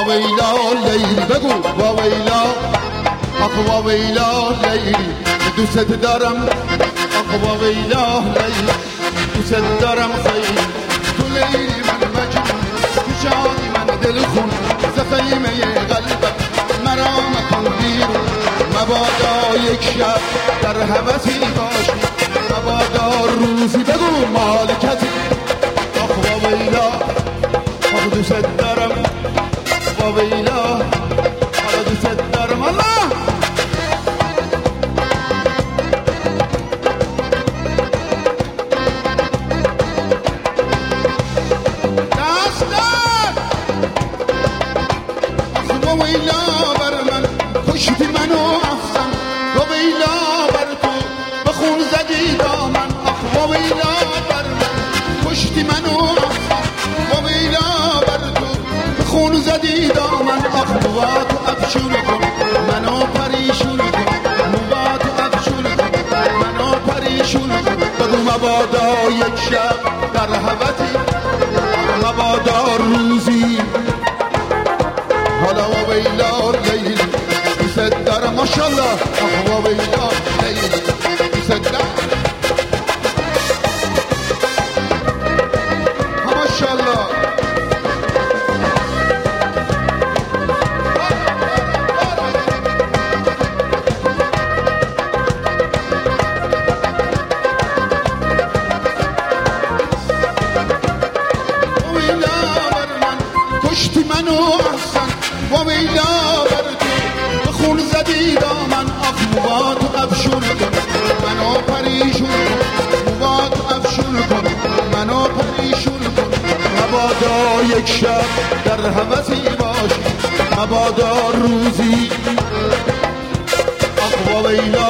واویلا لیلی بگو واویلا آخ واویلا لیلی دوست دارم آخ واویلا لیلی دوست دارم خیلی تو لیلی من مجنون تو شادی من دلخون ز خیمه قلبت مرا مکن بیرون مبادا یک شب در هوسی باشی مبادا روزی بگو مالکتی آخ واویلا آخ دوست دارم واویلا آخ دوست دارم الله واویلا بر من کشتی منو افسن واویلا بر تو به خون زدی دامن آخ واویلا بر من کشتی منو افسن واویلا بر تو به خون زدی دامن آخ مواتو افشون کن منو پریشون کن مواتو افشون کن منو پریشون کن بگو مبادا یک شب در هوتی آخ مبادا روزی حالا واویلا لیلی دوست دارم ماشاءالله آخ واویلا لیلی دوست دارم ماشاءالله واویلا بر من کشتی منو احسن واویلا بر تو به خون زدی دامن آخ مواتو افشون کن منو پریشون کن مواتو افشون کن منو پریشون کن مبادا یک شب در هوسی باشی مبادا روزی آخ واویلا